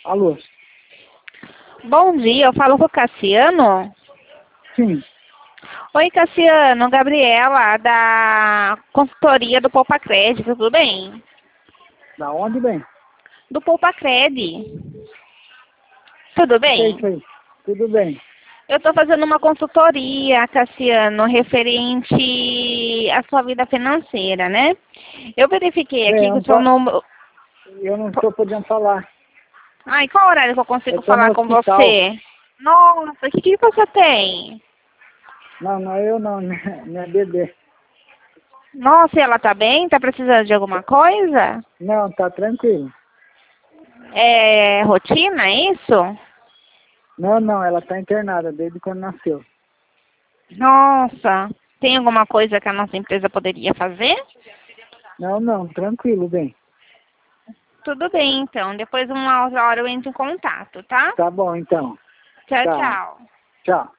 Alô? Bom dia, eu falo com o Cassiano. Sim. Oi, Cassiano, Gabriela, da consultoria do Poupa Crédito, tudo bem? Da onde, bem? Do Poupa Crédito. Tudo O que é bem? isso aí? Tudo bem. Eu estou fazendo uma consultoria, Cassiano, referente à sua vida financeira, né? Eu verifiquei Bem, aqui que o seu número... eu não estou podendo falar. Ai, qual horário que eu Eu consigo estou no falar com hospital. você? Nossa, o que você tem? Não, não é eu não, não é bebê. Nossa, e ela tá bem? Tá precisando de alguma coisa? Não, tá tranquilo. É rotina, é isso? Não, não, ela tá internada desde quando nasceu. Nossa, tem alguma coisa que a nossa empresa poderia fazer? Não, não, tranquilo, bem. Tudo bem, então. Depois, uma outra hora, eu entro em contato, tá? Tá bom, então. Tchau, Tá. tchau. Tchau.